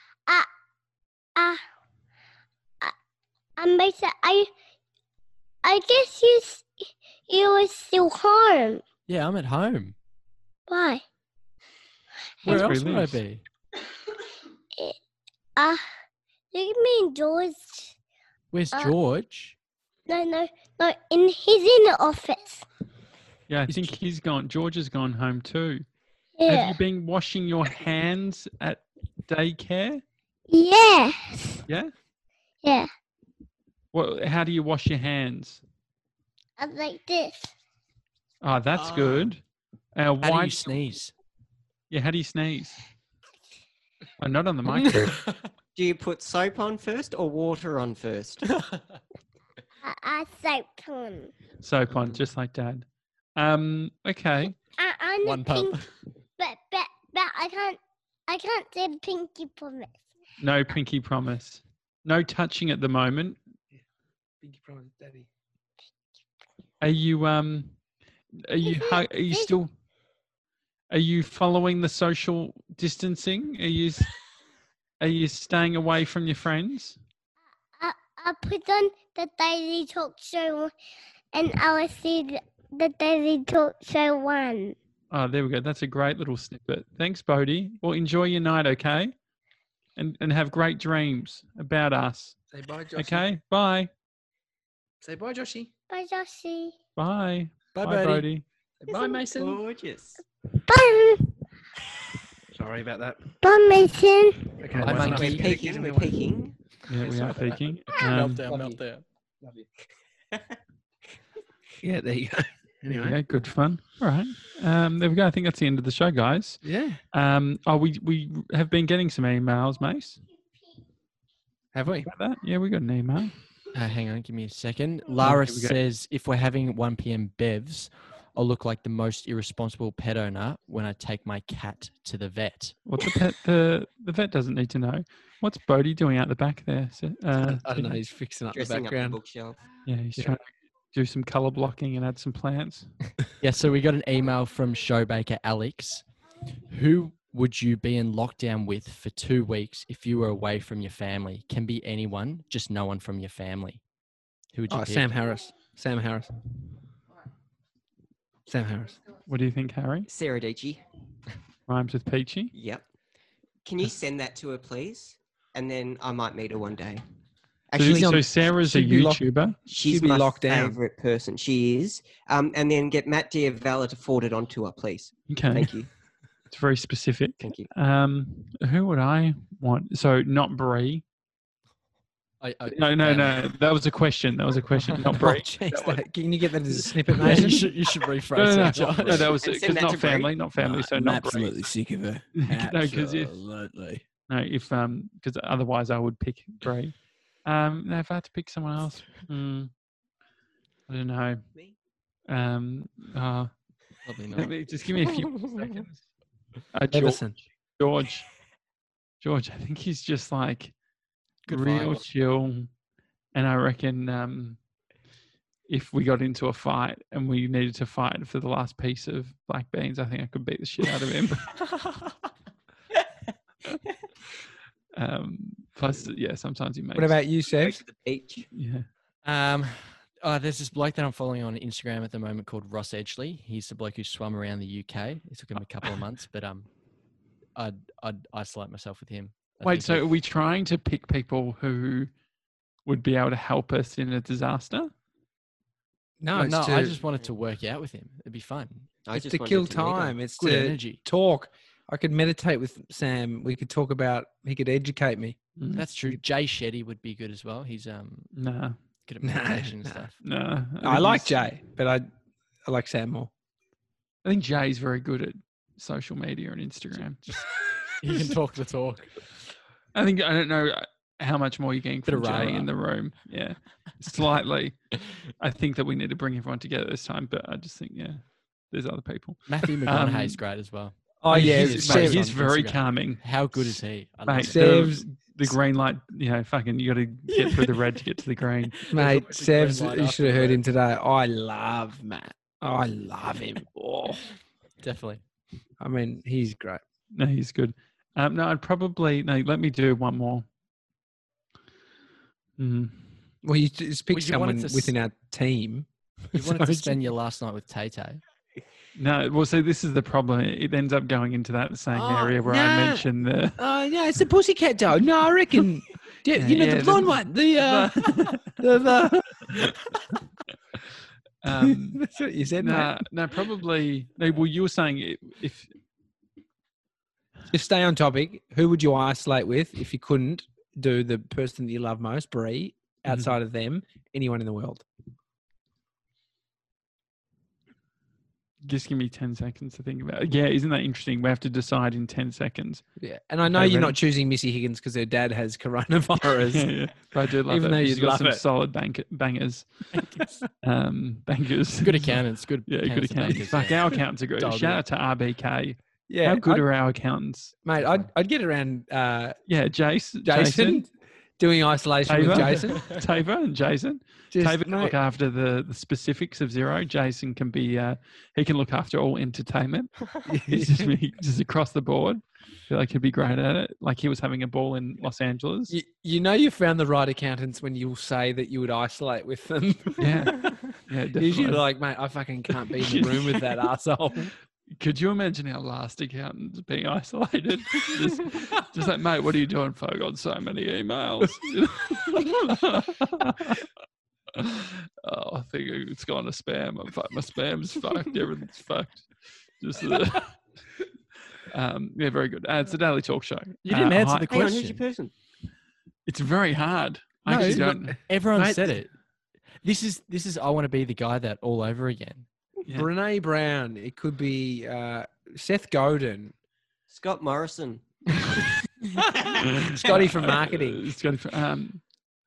I'm Mason. I guess you were still home. Yeah, I'm at home. Why? Where That's where else he would I lives. be? You mean George? Where's Uh, George? No. He's in the office. Yeah, I Is think he's gone. George has gone home too. Yeah. Have you been washing your hands at daycare? Yes. Yeah. Yeah. Well, how do you wash your hands? I like this. Oh, that's Ah. good. How do why you sneeze? Yeah, how do you sneeze? Oh, not on the microphone. Do you put soap on first or water on first? I soap on. Soap on, just like Dad. Okay. I'm One the pump. pink, but I can't. I can't say pinky promise. No pinky promise. No touching at the moment. Pinky promise, Daddy. Are you still? Are you following the social distancing? Are you staying away from your friends? I put on the Daily Talk Show and I will see the Daily Talk Show 1. Oh, there we go. That's a great little snippet. Thanks, Bodhi. Well, enjoy your night, okay? And have great dreams about us. Say bye, Joshy. Okay? Bye. Say bye, Joshy. Bye, Joshy. Bye. Bye, Bye, Bodhi. Bodhi. Say bye, Mason. Gorgeous. Bye. Sorry about that. Bye, Mason. Okay, Bye, well, monkey. enough. We're peaking. We're peaking. Yeah, we are peaking. Meltdown. Yeah, there you go. Anyway. Yeah, good fun. All right. There we go. I think that's the end of the show, guys. Yeah. We have been getting some emails, Mace. Have we? About that? Yeah, we got an email. Hang on, give me a second. Lara here we go. says, if we're having 1 p.m. bevs, I'll look like the most irresponsible pet owner when I take my cat to the vet. What's the pet? The vet doesn't need to know. What's Bodhi doing out the back there? I don't know. He's fixing up the Dressing up the background. bookshelf. Yeah, he's trying to do some color blocking and add some plants. Yeah, so we got an email from showbaker Alex. Who would you be in lockdown with for 2 weeks if you were away from your family? Can be anyone, just no one from your family. Who would you pick? Sam Harris. Sam Harris. Sam Harris. What do you think, Harry? Sarah Dici. Rhymes with Peachy. Yep. Can you send that to her, please? And then I might meet her one day. So, Actually, so Sarah's a she'd be locked- YouTuber. she's she'd be my locked down. favorite person. She is. And then get Matt Diavella to forward it on to her, please. Okay, Thank you. it's very specific. Thank you. Who would I want? So not Brie. No. That was a question. Not Oh, Brie. jeez, can you get that as a snippet, Yeah, Mason? you should rephrase that, Josh. No, that was And send because that not to Brie. family, not family. So I'm not Brie. absolutely sick of her. No, 'cause if- Absolutely. No, if because otherwise I would pick Brie. Now if I had to pick someone else, I don't know. Me? Probably Let not. me, just give me a few more seconds. Everson. George, I think he's just like Good real vibe. chill, and I reckon if we got into a fight and we needed to fight for the last piece of black beans, I think I could beat the shit out of him. Plus, yeah, sometimes he makes. What about you, Go Seb? to the beach. Yeah. There's this bloke that I'm following on Instagram at the moment called Ross Edgley. He's the bloke who swum around the UK. It took him a couple of months, but I'd isolate myself with him. I Wait, think so are we trying to pick people who would be able to help us in a disaster? No, I it's to, just wanted to work out with him. It'd be fun. I it's just to wanted kill meet her. time. It's Good to energy. talk. I could meditate with Sam. We could talk about. He could educate me. Mm, That's true. Jay Shetty would be good as well. He's Nah, good at No, meditation and no. stuff. nah. I think like he's- Jay, but I like Sam more. I think Jay's very good at social media and Instagram. He can talk the talk. I don't know how much more you're getting Bit from of Jay rah-rah. in the room. Yeah, slightly. I think that we need to bring everyone together this time, but I just think, there's other people. Matthew McConaughey's great as well. Oh yeah, he's, Sam- mate, Seb, he's very Instagram. calming. How good is he? I love Mate, it. Seb's- the green light, fucking, you got to get through the red to get to the green. mate. always a green Seb's. light You after should have heard that. him today. I love Matt. I love him. Oh, Definitely. I mean, he's great. No, he's good. No, I'd probably, let me do one more. Well, you just pick Well, you wanted someone to within our team. You wanted to So- spend your last night with Tay Tay. No, well, see, this is the problem. It ends up going into that same Oh, area where I nah. mentioned the. Oh yeah, it's the Pussycat Doll. No, I reckon. Yeah, you know Yeah, the blonde one. The That's what you said, mate. No, probably. No, well, you were saying if Just stay on topic. Who would you isolate with if you couldn't do the person that you love most, Brie, outside of them, anyone in the world? just give me 10 seconds to think about it. Yeah, isn't that interesting? We have to decide in 10 seconds. Yeah, and I know Okay, you're ready? not choosing Missy Higgins because her dad has coronavirus. Yeah. But I do love Even it. though She's you'd got love some it. solid bangers. Bankers. Good accountants. Good. Yeah, good accountants and accountants. bankers, Fuck, yeah. our accountants are good. Dialed Shout in. out to RBK. Yeah, How good are our accountants? mate? I'd get around Yeah, Jason, Jason doing isolation with Taver. Jason. Taver and Jason. Just, Taver can mate, look after the specifics of Zero. Jason can be he can look after all entertainment. He's just across the board. I feel like he'd be great at it. Like he was having a ball in Los Angeles. you know you found the right accountants when you'll say that you would isolate with them. Yeah. Yeah, Usually definitely. like, mate, I fucking can't be in the room with that arsehole. Could you imagine our last accountants being isolated? just like, mate, what are you doing? Fuck, I got so many emails. I think it's gone to spam. I'm fucked. My spam's fucked. Everything's fucked. Just yeah, very good. It's a daily talk show. You didn't answer the Hang on, who's question. your person? It's very hard. I No, actually it's don't. Everyone Mate, said it. This is. I want to be the guy that all over again. Yeah. Brene Brown. It could be Seth Godin. Scott Morrison. Scotty from marketing. Scotty from,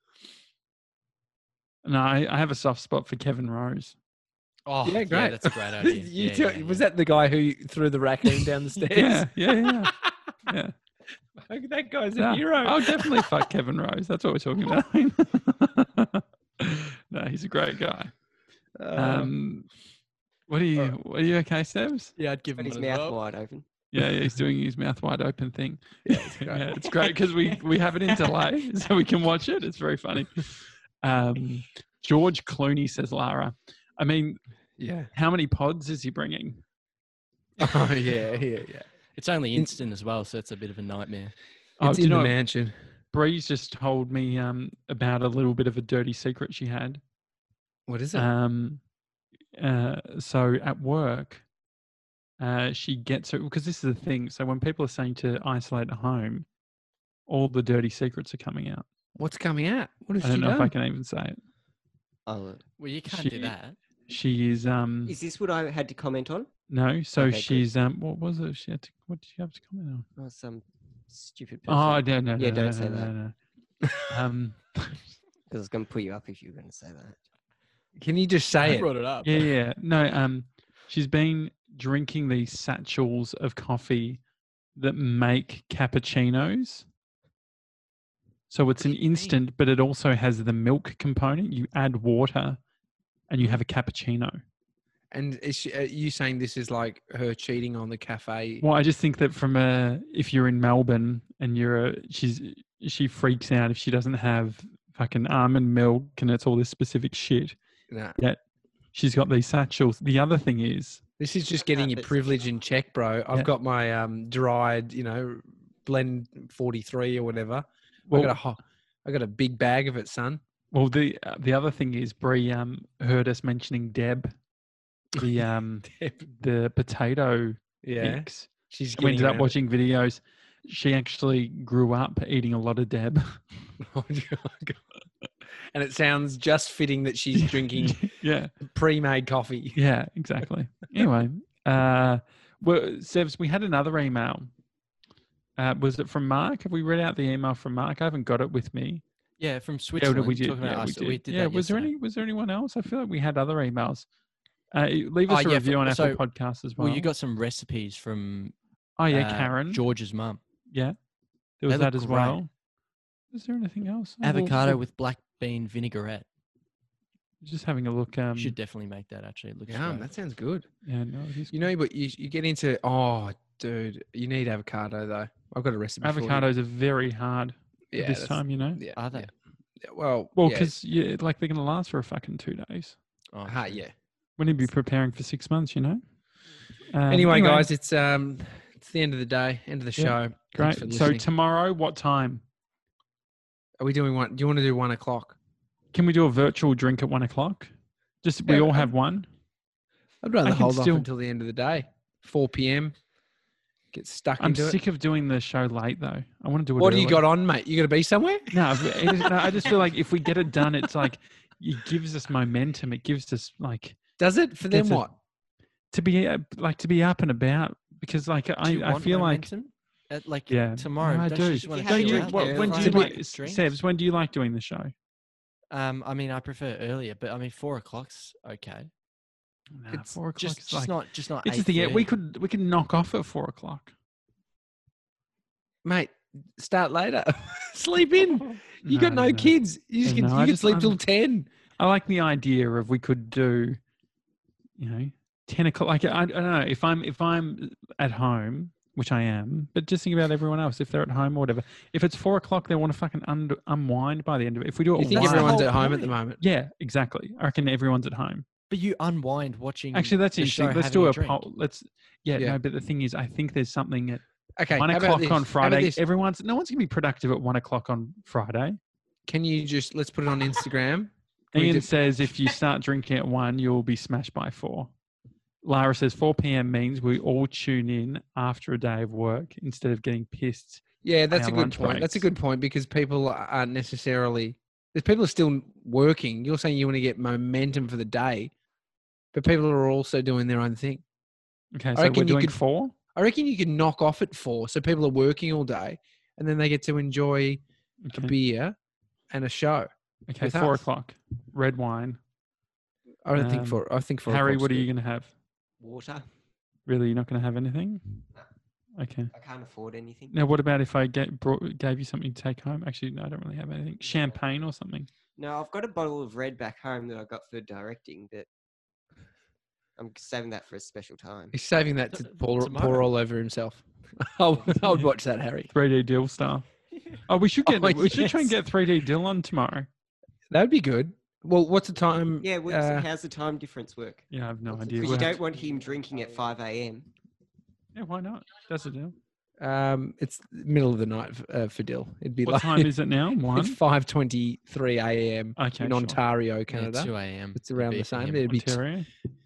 no, I have a soft spot for Kevin Rose. Oh, Yeah, great. that's a great idea. You Yeah, tell- yeah, was yeah. that the guy who threw the raccoon down the stairs? Yeah. Yeah. That guy's a Yeah. hero. I'll definitely fuck Kevin Rose. That's what we're talking about. No, he's a great guy. What are you okay, Sebs? Yeah, I'd give Got him his one as mouth well. wide open. Yeah, he's doing his mouth wide open thing. Yeah, it's great. Yeah, it's great because we have it in delay, so we can watch it. It's very funny. George Clooney says, Lara. I mean, Yeah. how many pods is he bringing? Oh, yeah. It's only instant as well, so it's a bit of a nightmare. Oh, It's do you in the know, mansion. Breeze just told me about a little bit of a dirty secret she had. What is it? So at work, she gets it because this is the thing. So when people are saying to isolate at home, all the dirty secrets are coming out. What's coming out? What has I don't she know if I done? can even say it. Oh, Well, you can't She- do that. She is is this what I had to comment on? no. So Okay, good. she's what was it? She had to, what did she have to comment on? Oh, some stupid person. Oh, no. Yeah, don't no, say that. no. Because I was going to put you up if you were going to say that. Can you just say it? brought it up. Yeah. No. She's been drinking these satchels of coffee that make cappuccinos. So it's an instant, but it also has the milk component. You add water, and you have a cappuccino. And is she, you saying this is like her cheating on the cafe? Well, I just think that from if you're in Melbourne and she freaks out if she doesn't have fucking almond milk and it's all this specific shit. Nah. Yet she's got these satchels. The other thing is, This is just getting your That's- privilege in check, bro. I've Yeah. got my dried, blend 43 or whatever. well, I got a big bag of it, son. well, the other thing is, Bree heard us mentioning Deb, the potato Yeah, mix. she's We ended getting up around watching videos. She actually grew up eating a lot of Deb. it. And it sounds just fitting that she's drinking Yeah. pre-made coffee. Yeah, exactly. Anyway, Sevs, we had another email. Was it from Mark? Have we read out the email from Mark? I haven't got it with me. Yeah, from Yeah, Switzerland. we did. Talking about Yeah, us. we did. that Was there yesterday. was there anyone else? I feel like we had other emails. Leave us a yeah, review on Apple so- Podcasts as well. Well, you got some recipes from oh yeah, Karen. George's mum. Yeah, there was They that look as great. well. Is there anything else? Oh, well, Avocado we'll- with black bean vinaigrette. Just having a look. You should definitely make that. Actually, it looks Yum, great. that sounds good. Yeah, no, it is But you get into, oh, dude, you need avocado, though. I've got a recipe for you. Avocados are very hard Yeah, this that's- time. You know. Yeah, Are they? yeah. Well, Well, yeah. because like they're gonna last for a fucking 2 days. Oh, Ah, true. yeah. When you'd be preparing for 6 months, you know. Anyway, guys, it's the end of the day, end of the Yeah, show. great. Thanks for So listening. tomorrow, what time? Are we doing one? Do you want to do 1 o'clock? Can we do a virtual drink at 1 o'clock? Just we Yeah, all have one. I'd rather I can hold off still- until the end of the day, 4 p.m. Get stuck I'm into it. sick of doing the show late though. I want to do it. What do you early. got on, mate? You got to be somewhere? No, I just feel like if we get it done, it's like it gives us momentum. It gives us like Does it for them? Gets it- What? to be to be up and about because like Do you I want feel like momentum? Like yeah tomorrow. No, I don't do. you just want If to you Don't have you? drink What, early. when do you To be- like, drinks? Sebs? When do you like doing the show? I mean, I prefer earlier, but I mean, 4 o'clock's okay. Nah, It's 4 o'clock just, is just like, not just not. it's just the, we 8:30. could knock off at 4 o'clock. Mate, start later. Sleep in. You got no No. kids. You just No, can, I you can just- sleep I'm- till 10. I like the idea of we could do, 10 o'clock. Like I don't know if I'm at home, which I am, but just think about everyone else. If they're at home or whatever, if it's 4 o'clock, they want to fucking unwind by the end of it. If we do it, You think one- everyone's whole at home at the point. moment? Yeah, exactly. I reckon everyone's at home. But you unwind watching. Actually, that's the interesting. show, Let's having do a drink. poll. Yeah, Yeah. no, but the thing is, I think there's something at Okay. 1 how about o'clock this? on How about Friday. this? No one's gonna be productive at 1 o'clock on Friday. Can you just, let's put it on Instagram. Can we Ian do- says if you start drinking at 1, you'll be smashed by 4. Lara says 4 p.m. means we all tune in after a day of work instead of getting pissed. Yeah, that's a our good lunch point. That's a breaks. good point because people aren't necessarily. There's people are still working. You're saying you want to get momentum for the day, but people are also doing their own thing. Okay, I so reckon we're you doing could- 4. I reckon you could knock off at 4, so people are working all day, and then they get to enjoy a Okay, beer and a show. okay, with 4 us. o'clock. Red wine. I don't think Um, for. I think for Harry, what are you going to have? Water. Really, you're not going to have anything? Okay. I can't afford anything. Now, what about if I gave you something to take home? Actually, no, I don't really have anything. Champagne or something? No, I've got a bottle of red back home that I got for directing, but I'm saving that for a special time. He's saving that to pour Tomorrow. all over himself. I would watch that, Harry. 3D Dill style. Oh, we should Oh, we should try and yes. get 3D Dill on tomorrow. That would be good. Well, what's the time? Yeah, how's the time difference work? Yeah, I have no idea. Because We'll you have don't want him drinking at 5 a.m. yeah, why not? That's a deal. It's the middle of the night for Dill. It'd be What like time is it now? it's 1? 5:23 a.m. Okay, in sure. Ontario, Yeah, Canada. 2 a.m. It's around the It'd be same. PM. It'd be Ontario.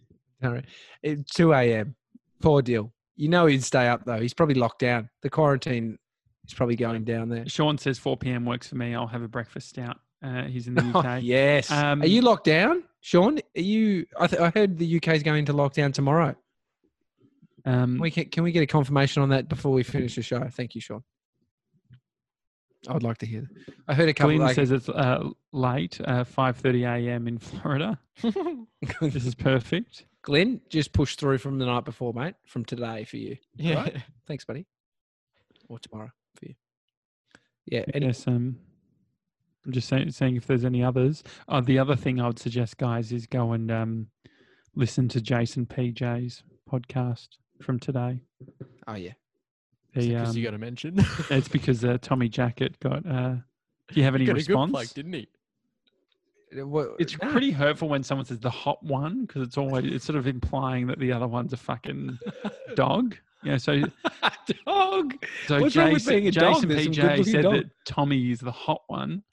2 a.m. Poor Dill. You know he'd stay up though. He's probably locked down. The quarantine is probably going down there. Sean says 4 p.m. works for me. I'll have a breakfast stout. He's in the Oh, UK. yes. Are you locked down, Sean? Are you? I heard the UK is going into lockdown tomorrow. Can we get a confirmation on that before we finish the show? Thank you, Sean. I would like to hear. I heard a couple. Glenn Like, says it's late, 5:30 a.m. in Florida. This is perfect. Glenn, just push through from the night before, mate. From today for you. Yeah. Right? Thanks, buddy. Or tomorrow for you. Yeah. And Yes, I'm just saying if there's any others. The other thing I would suggest, guys, is go and listen to Jason PJ's podcast from today. oh yeah. Because you The, got to mention. it's because Tommy Jacket got. Do you have any got a good response? plug, didn't he? It's pretty hurtful when someone says the hot one because it's sort of implying that the other one's a fucking dog. Yeah, so dog. so What's wrong with Jason, being a dog? Jason There's some PJ good-looking said dog. that Tommy is the hot one.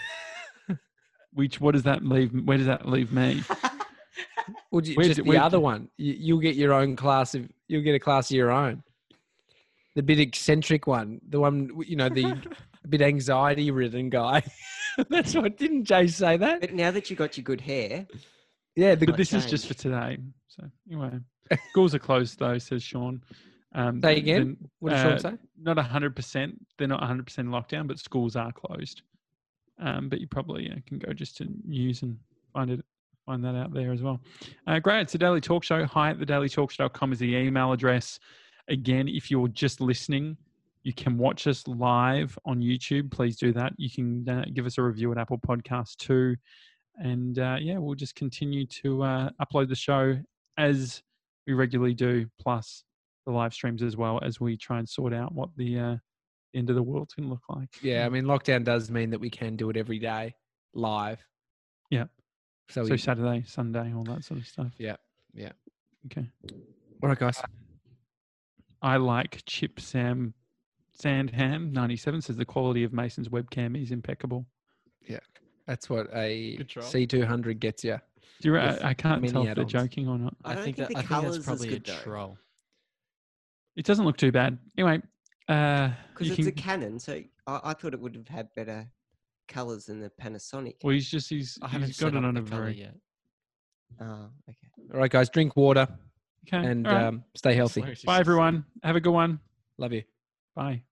What does that leave? Where does that leave me? Well, Where's just it- the where- other one. You'll get your own class of. You'll get a class of your own. The bit eccentric one, the one the bit anxiety-ridden guy. That's what didn't Jay say that? But now that you got your good hair, Yeah, But Might this is just for change. today. So anyway, schools are closed though, says Sean. Say again? What did Sean say? Not 100%. They're not 100% lockdown, but schools are closed. But you probably can go just to news and find that out there as well. Great. It's the Daily Talk Show. Hi at thedailytalkshow.com is the email address. Again, if you're just listening, you can watch us live on YouTube. Please do that. You can give us a review at Apple Podcasts too. And we'll just continue to upload the show as we regularly do, plus the live streams as well, as we try and sort out what the end of the world's going to look like. Yeah, I mean, lockdown does mean that we can do it every day live. Yeah. So, So Saturday, Sunday, all that sort of stuff. yeah. Okay. All right, guys. I like Chip Sam Sandham 97 says the quality of Mason's webcam is impeccable. That's what a Good try. C200 gets you. Do you, With I can't mini tell if they're add-ons. joking or not. I don't think that, the I think colours that's is probably good a though. troll. It doesn't look too bad. Anyway, Because you it's a can, Canon, so I thought it would have had better colours than the Panasonic. well, he's I haven't he's got set it up on the a colour very yet. Oh, okay. All right, guys. Drink water okay. and all right. stay healthy. Slow Bye everyone. Have a good one. Love you. Bye.